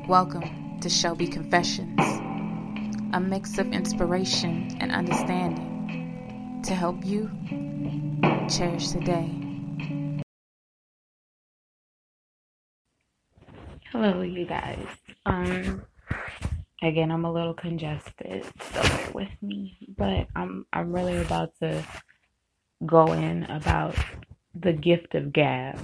Welcome to Shelby Confessions, a mix of inspiration and understanding to help you cherish the day. Hello, you guys. Again, I'm a little congested, so bear with me. But I'm really about to go in about the gift of gab.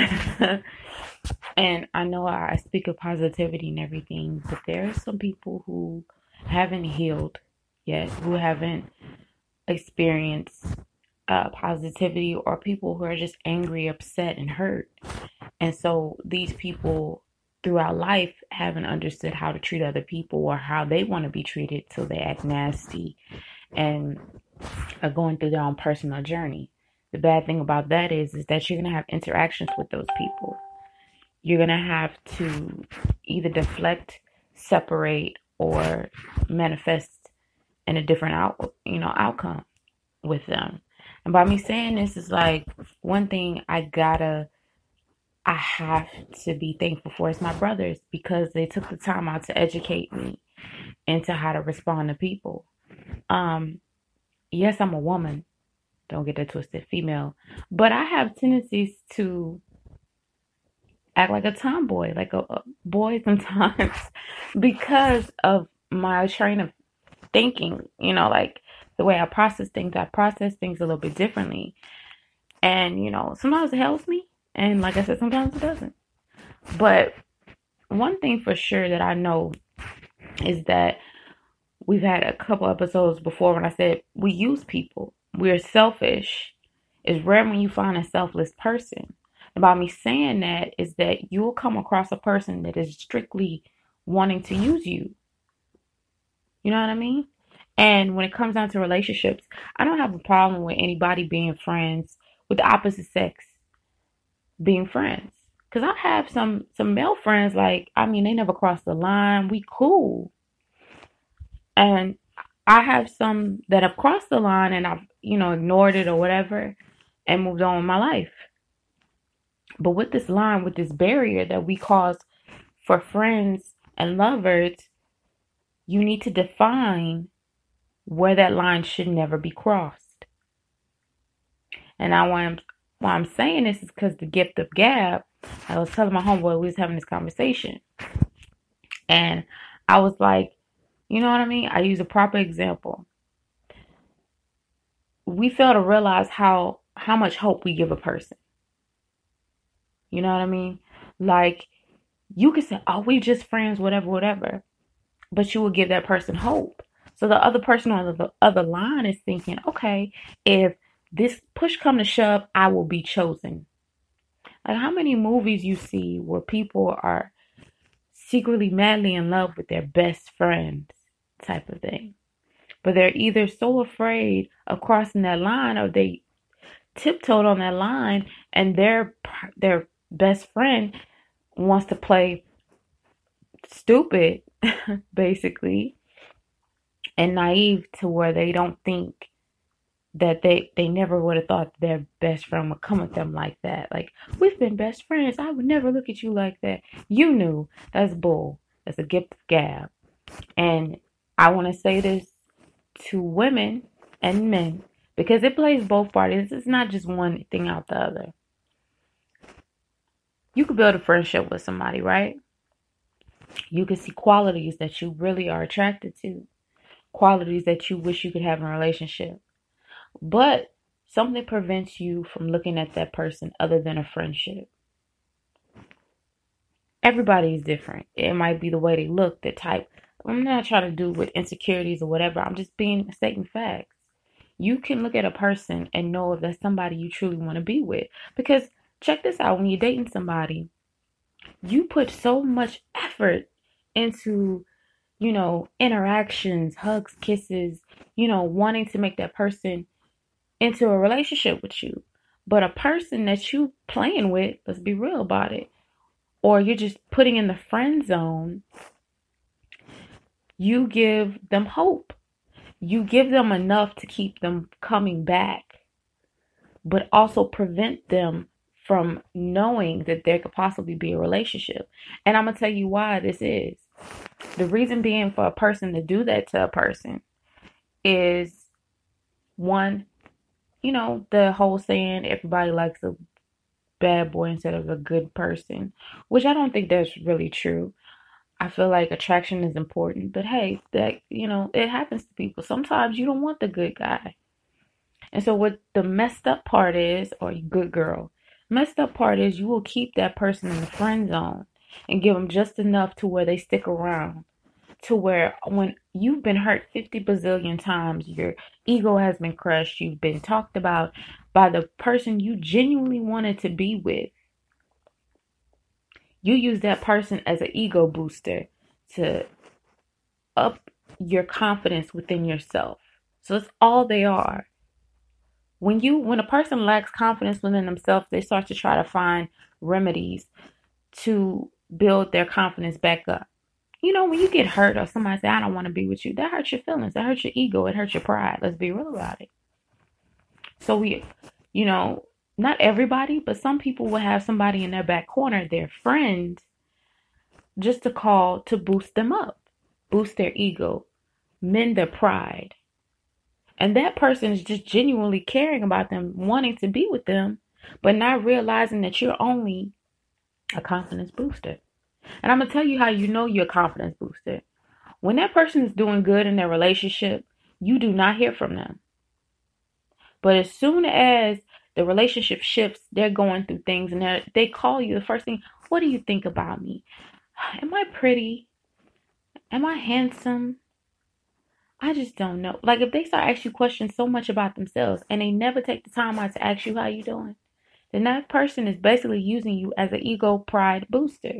And I know I speak of positivity and everything, but there are some people who haven't healed yet, who haven't experienced positivity, or people who are just angry, upset, and hurt. And so these people throughout life haven't understood how to treat other people or how they want to be treated, so they act nasty and are going through their own personal journey. The bad thing about that is that you're going to have interactions with those people. You're going to have to either deflect, separate, or manifest in a different outcome with them. And by me saying this is like one thing I have to be thankful for is my brothers, because they took the time out to educate me into how to respond to people. Yes, I'm a woman. Don't get that twisted, female. But I have tendencies to act like a tomboy, like a boy sometimes, because of my train of thinking, like the way I process things a little bit differently. And, sometimes it helps me. And like I said, sometimes it doesn't. But one thing for sure that I know is that we've had a couple episodes before when I said we use people. We're selfish. It's rare when you find a selfless person. And by me saying that is that you'll come across a person that is strictly wanting to use you. You know what I mean? And when it comes down to relationships, I don't have a problem with anybody being friends with the opposite sex being friends. Because I have some male friends, they never cross the line. We cool. And I have some that have crossed the line and I've, ignored it or whatever and moved on with my life. But with this line, with this barrier that we cause for friends and lovers, you need to define where that line should never be crossed. And now why I'm saying this is because the gift of gab, I was telling my homeboy, we was having this conversation. And I was like, you know what I mean? I use a proper example. We fail to realize how much hope we give a person. You know what I mean? Like, you could say, oh, we just friends, whatever. But you will give that person hope. So the other person on the other line is thinking, okay, if this push come to shove, I will be chosen. Like, how many movies you see where people are secretly madly in love with their best friends type of thing. But they're either so afraid of crossing that line, or they tiptoed on that line, and their best friend wants to play stupid, basically, and naive, to where they don't think that they never would have thought their best friend would come at them like that. Like, we've been best friends. I would never look at you like that. You knew. That's bull. That's a gift of gab. And I want to say this to women and men, because it plays both parties. It's not just one thing out the other. You could build a friendship with somebody, right? You can see qualities that you really are attracted to, qualities that you wish you could have in a relationship. But something prevents you from looking at that person other than a friendship. Everybody is different. It might be the way they look, the type. I'm not trying to do with insecurities or whatever. I'm just stating facts. You can look at a person and know if that's somebody you truly want to be with. Because check this out, when you're dating somebody, you put so much effort into, interactions, hugs, kisses, wanting to make that person into a relationship with you. But a person that you playing with, let's be real about it, or you're just putting in the friend zone, you give them hope. You give them enough to keep them coming back, but also prevent them from knowing that there could possibly be a relationship. And I'm going to tell you why this is. The reason being for a person to do that to a person is, one, the whole saying, everybody likes a bad boy instead of a good person, which I don't think that's really true. I feel like attraction is important, but hey, that, it happens to people. Sometimes you don't want the good guy. And so what the messed up part is, or you good girl, messed up part is you will keep that person in the friend zone and give them just enough to where they stick around. To where when you've been hurt 50 bazillion times, your ego has been crushed, you've been talked about by the person you genuinely wanted to be with. You use that person as an ego booster to up your confidence within yourself. So that's all they are. When a person lacks confidence within themselves, they start to try to find remedies to build their confidence back up. When you get hurt or somebody say, I don't want to be with you, that hurts your feelings. That hurts your ego. It hurts your pride. Let's be real about it. So not everybody, but some people will have somebody in their back corner, their friend, just to call to boost them up, boost their ego, mend their pride. And that person is just genuinely caring about them, wanting to be with them, but not realizing that you're only a confidence booster. And I'm going to tell you how you know you're a confidence booster. When that person is doing good in their relationship, you do not hear from them. But as soon as the relationship shifts, they're going through things and they call you. The first thing, what do you think about me? Am I pretty? Am I handsome? I just don't know. Like if they start asking you questions so much about themselves and they never take the time out to ask you how you doing, then that person is basically using you as an ego pride booster.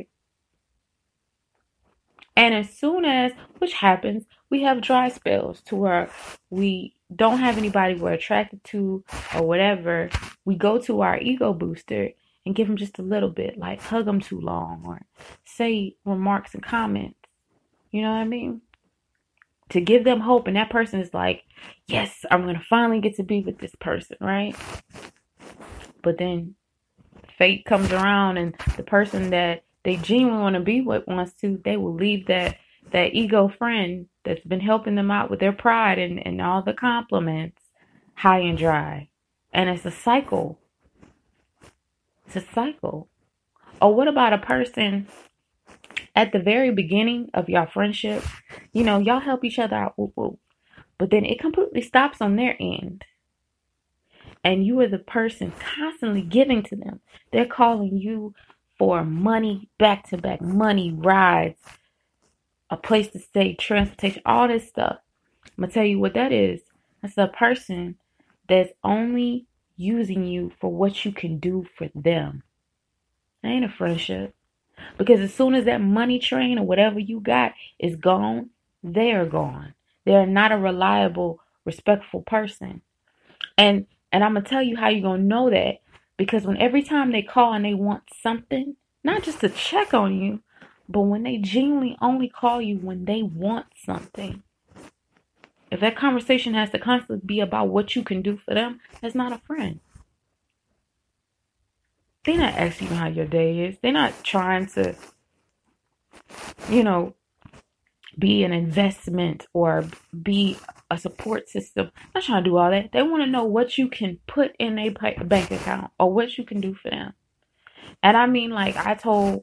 And as soon as, which happens, we have dry spells to where we don't have anybody we're attracted to or whatever, we go to our ego booster and give them just a little bit, like hug them too long or say remarks and comments. You know what I mean? To give them hope. And that person is like, yes, I'm going to finally get to be with this person, right? But then fate comes around and the person that they genuinely want to be with wants to, they will leave that ego friend that's been helping them out with their pride and all the compliments high and dry. And it's a cycle. It's a cycle. Or what about a person at the very beginning of your friendship? Y'all help each other out, whoop, whoop, but then it completely stops on their end. And you are the person constantly giving to them. They're calling you for money, back-to-back money, rides, a place to stay, transportation, all this stuff. I'm going to tell you what that is. That's a person that's only using you for what you can do for them. That ain't a friendship. Because as soon as that money train or whatever you got is gone, they are gone. They are not a reliable, respectful person. And I'm going to tell you how you're going to know that. Because every time they call and they want something, not just to check on you, but when they genuinely only call you when they want something. If that conversation has to constantly be about what you can do for them, that's not a friend. They're not asking you how your day is. They're not trying to, be an investment or be a support system. I'm not trying to do all that. They want to know what you can put in a bank account or what you can do for them. And I mean, like I told,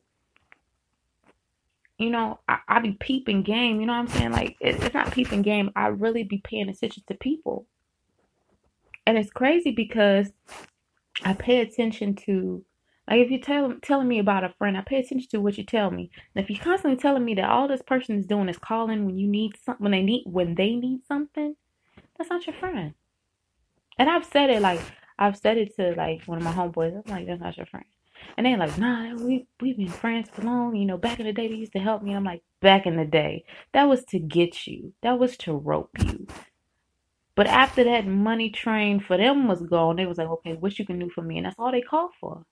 I be peeping game. You know what I'm saying? Like it's not peeping game. I really be paying attention to people. And it's crazy because I pay attention to, like if you're telling me about a friend, I pay attention to what you tell me. And if you're constantly telling me that all this person is doing is calling when you need something, when they need something, that's not your friend. And I've said it to like one of my homeboys. I'm like, that's not your friend. And they're like, nah, we've been friends for long. Back in the day they used to help me. And I'm like, back in the day, that was to get you. That was to rope you. But after that money train for them was gone, they was like, okay, what you can do for me? And that's all they called for.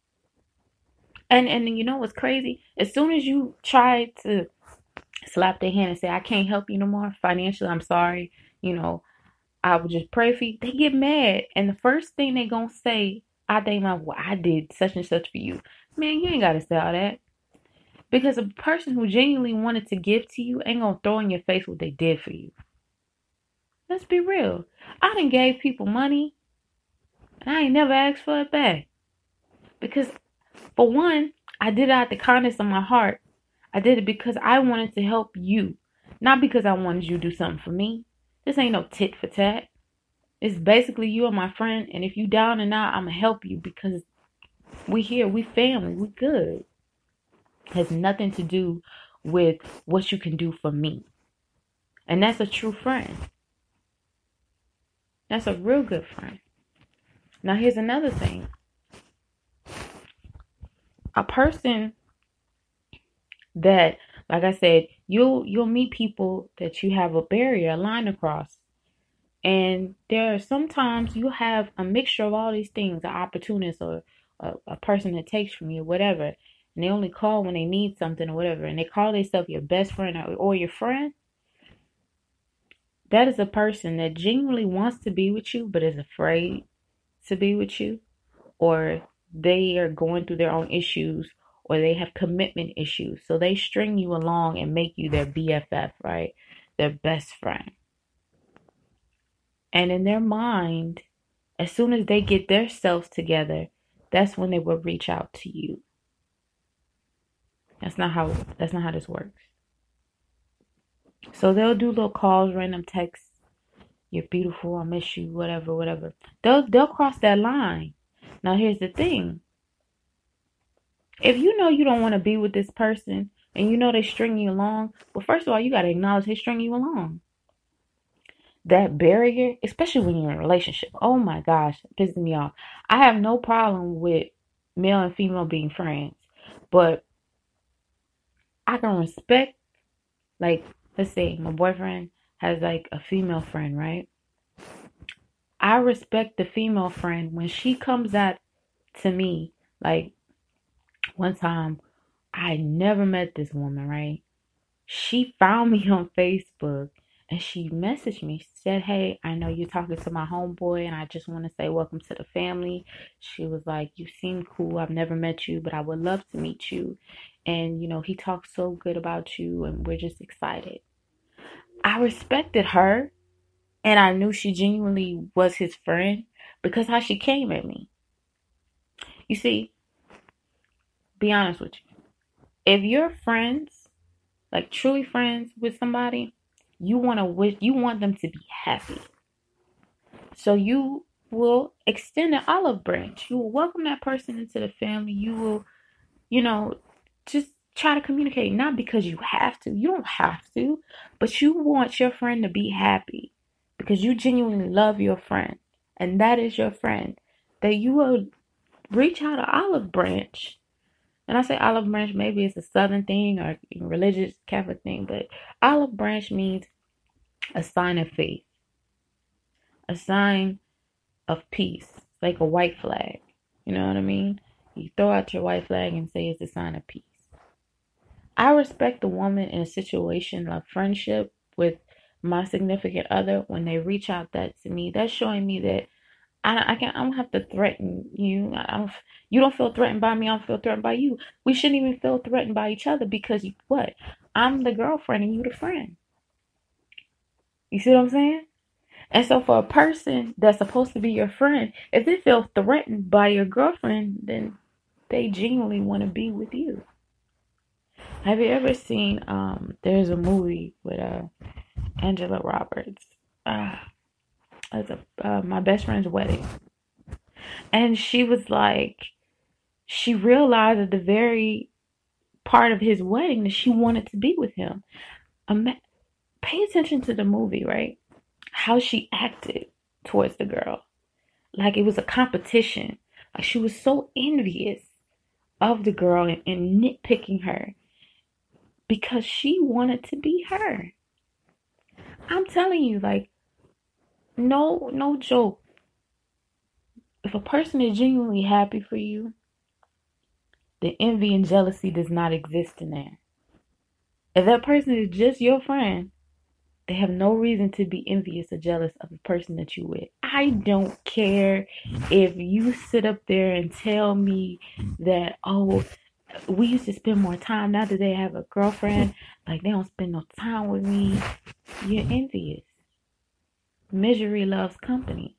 And you know what's crazy? As soon as you try to slap their hand and say, I can't help you no more financially, I'm sorry, I would just pray for you, they get mad. And the first thing they gonna say I think well, I did such and such for you. Man, you ain't gotta say all that. Because a person who genuinely wanted to give to you ain't gonna throw in your face what they did for you. Let's be real. I done gave people money and I ain't never asked for it back. Because for one, I did it out the kindness of my heart. I did it because I wanted to help you. Not because I wanted you to do something for me. This ain't no tit for tat. It's basically you are my friend, and if you down and out, I'ma help you because we here, we family, we good. It has nothing to do with what you can do for me. And that's a true friend. That's a real good friend. Now here's another thing. A person that, like I said, you'll meet people that you have a barrier, a line across. And there are sometimes you have a mixture of all these things, an opportunist or a person that takes from you, whatever. And they only call when they need something or whatever. And they call themselves your best friend or your friend. That is a person that genuinely wants to be with you, but is afraid to be with you. Or they are going through their own issues, or they have commitment issues. So they string you along and make you their BFF, right? Their best friend. And in their mind, as soon as they get their selves together, that's when they will reach out to you. That's not how this works. So they'll do little calls, random texts. You're beautiful, I miss you, whatever. They'll cross that line. Now here's the thing. If you know you don't want to be with this person and you know they string you along, well, first of all, you got to acknowledge they string you along. That barrier, especially when you're in a relationship, oh my gosh, it pisses me off. I have no problem with male and female being friends, but I can respect, like, let's say my boyfriend has like a female friend, right? I respect the female friend when she comes out to me. Like, one time, I never met this woman, right? She found me on Facebook and she messaged me. She said, hey, I know you're talking to my homeboy and I just want to say welcome to the family. She was like, you seem cool. I've never met you, but I would love to meet you. And, he talks so good about you and we're just excited. I respected her and I knew she genuinely was his friend because how she came at me. You see, be honest with you. If you're friends, like truly friends with somebody, you want them to be happy. So you will extend an olive branch. You will welcome that person into the family. You will, just try to communicate, not because you have to. You don't have to, but you want your friend to be happy because you genuinely love your friend. And that is your friend. That you will reach out an olive branch. And I say olive branch, maybe it's a southern thing or a religious Catholic thing, but olive branch means a sign of faith, a sign of peace, like a white flag. You know what I mean? You throw out your white flag and say it's a sign of peace. I respect the woman in a situation of friendship with my significant other when they reach out that to me. That's showing me that I don't have to threaten you. You don't feel threatened by me. I don't feel threatened by you. We shouldn't even feel threatened by each other because what? I'm the girlfriend and you the friend. You see what I'm saying? And so for a person that's supposed to be your friend, if they feel threatened by your girlfriend, then they genuinely want to be with you. Have you ever seen, there's a movie with Angela Roberts. It's My Best Friend's Wedding. And she was like, she realized at the very part of his wedding that she wanted to be with him. Pay attention to the movie, right? How she acted towards the girl. Like it was a competition. Like she was so envious of the girl and nitpicking her because she wanted to be her. I'm telling you, like, no joke. If a person is genuinely happy for you, the envy and jealousy does not exist in there. If that person is just your friend, They have no reason to be envious or jealous of the person that you with. I don't care if you sit up there and tell me that, oh, we used to spend more time. Now that they have a girlfriend, like they don't spend no time with me. You're envious. Misery loves company.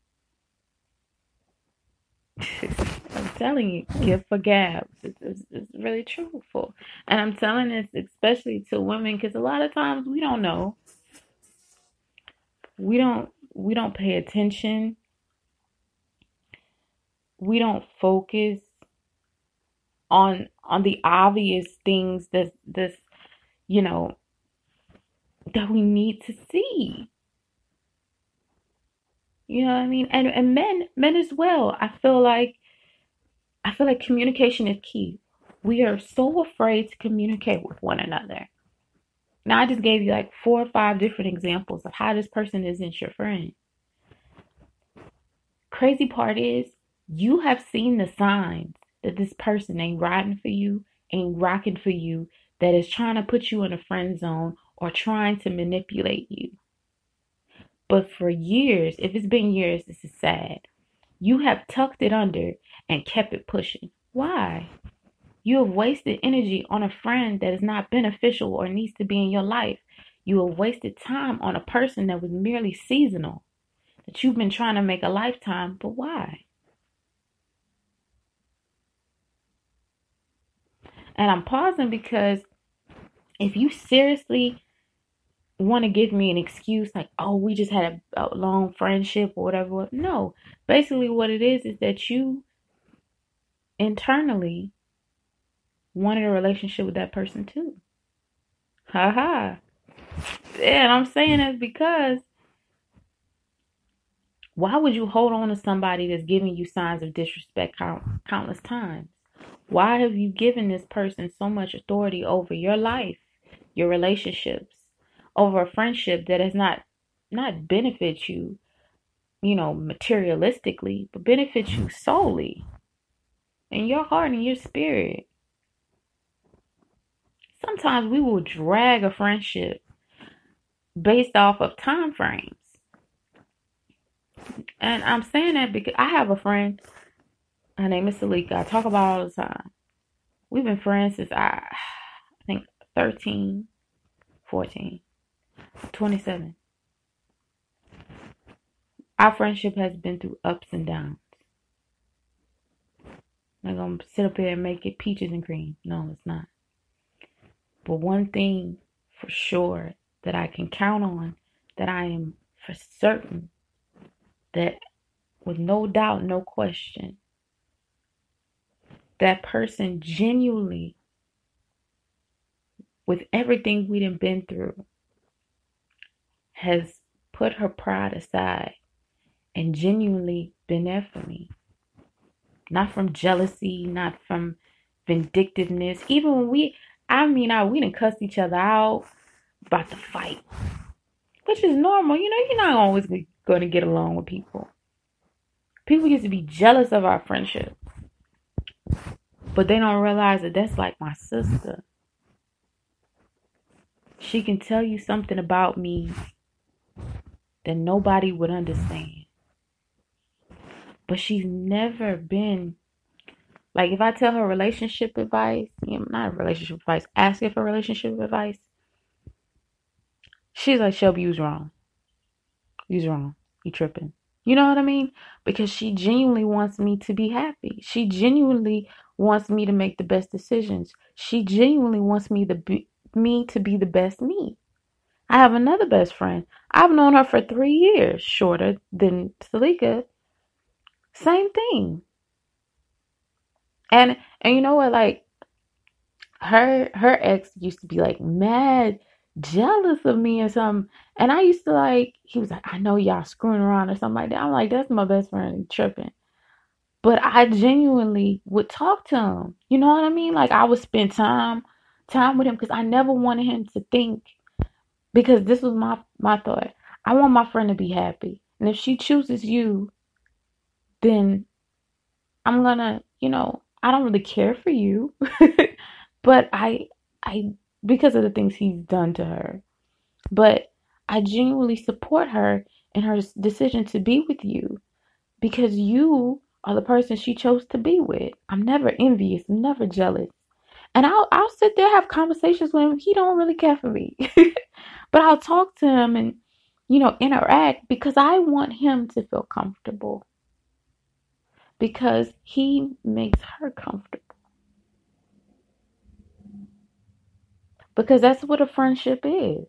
I'm telling you, gift for gab. It's really truthful. And I'm telling this especially to women because a lot of times we don't know. We don't pay attention. We don't focus on the obvious things that's you know that we need to see. You know what I mean? And men as well. I feel like communication is key. We are so afraid to communicate with one another. Now I just gave you like 4 or 5 different examples of how this person isn't your friend. Crazy part is you have seen the signs that this person ain't riding for you, ain't rocking for you, that is trying to put you in a friend zone or trying to manipulate you. But for years, if it's been years, this is sad. You have tucked it under and kept it pushing. Why? You have wasted energy on a friend that is not beneficial or needs to be in your life. You have wasted time on a person that was merely seasonal, that you've been trying to make a lifetime, but why? And I'm pausing because if you seriously want to give me an excuse like, oh, we just had a long friendship or whatever, no. Basically, what it is that you internally wanted a relationship with that person too. Ha ha. And I'm saying that because why would you hold on to somebody that's giving you signs of disrespect countless times? Why have you given this person so much authority over your life, your relationships, over a friendship that has not benefit you, materialistically, but benefits you solely in your heart and your spirit? Sometimes we will drag a friendship based off of time frames. And I'm saying that because I have a friend, her name is Salika. I talk about her all the time. We've been friends since I think 13, 14, 27. Our friendship has been through ups and downs. I'm not going to sit up here and make it peaches and cream. No, it's not. But one thing for sure that I can count on, that I am for certain, that with no doubt, no question, that person genuinely, with everything we done been through, has put her pride aside and genuinely been there for me. Not from jealousy, not from vindictiveness. Even when we done cussed each other out about the fight, which is normal. You're not always going to get along with people. People used to be jealous of our friendship, but they don't realize that that's like my sister. She can tell you something about me that nobody would understand. But she's never been, like, if I tell her relationship advice, not relationship advice, ask her for relationship advice, she's like, Shelby, you was wrong. You was wrong. You tripping. You know what I mean? Because she genuinely wants me to be happy. She genuinely wants me to make the best decisions. She genuinely wants me to be the best me. I have another best friend. I've known her for 3 years, shorter than Salika. Same thing. And you know what? Like, her ex used to be like mad jealous of me or something. And I used to he was like, I know y'all screwing around or something like that. I'm like, that's my best friend tripping. But I genuinely would talk to him. You know what I mean? Like, I would spend time with him because I never wanted him to think, because this was my thought. I want my friend to be happy. And if she chooses you, then I'm gonna, I don't really care for you. But I because of the things he's done to her. But I genuinely support her in her decision to be with you because you are the person she chose to be with. I'm never envious. I'm never jealous. And I'll sit there, have conversations with him. He don't really care for me. But I'll talk to him and, interact because I want him to feel comfortable. Because he makes her comfortable. Because that's what a friendship is.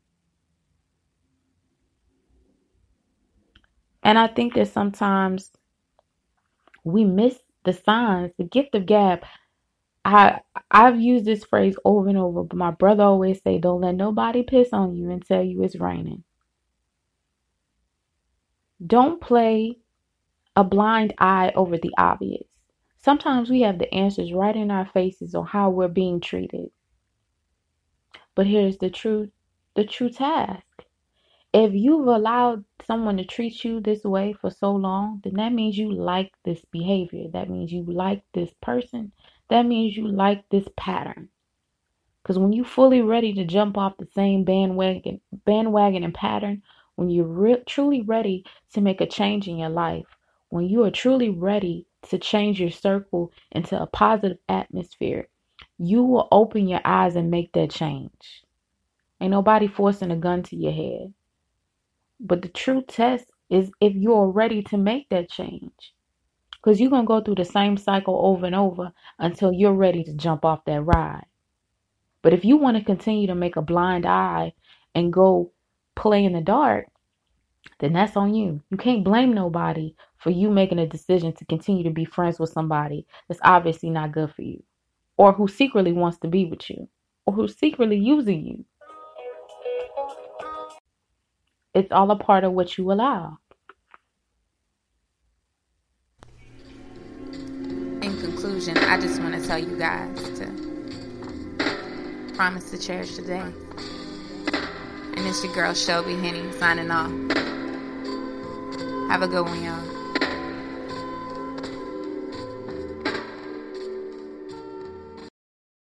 And I think that sometimes we miss the signs, the gift of gab. I've used this phrase over and over, but my brother always say, "Don't let nobody piss on you and tell you it's raining." Don't play a blind eye over the obvious. Sometimes we have the answers right in our faces on how we're being treated. But here's the true task. If you've allowed someone to treat you this way for so long, then that means you like this behavior. That means you like this person. That means you like this pattern. Because when you're fully ready to jump off the same bandwagon and pattern, when you're truly ready to make a change in your life, when you are truly ready to change your circle into a positive atmosphere, you will open your eyes and make that change. Ain't nobody forcing a gun to your head. But the true test is if you're ready to make that change. Because you're going to go through the same cycle over and over until you're ready to jump off that ride. But if you want to continue to make a blind eye and go play in the dark, then that's on you. You can't blame nobody for you making a decision to continue to be friends with somebody that's obviously not good for you, or who secretly wants to be with you, or who's secretly using you. It's all a part of what you allow. In conclusion, I just want to tell you guys to promise to cherish the day. And it's your girl Shelby Henny signing off. Have a good one, y'all.